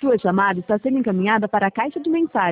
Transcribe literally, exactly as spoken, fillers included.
Sua chamada está sendo encaminhada para a caixa de mensagem.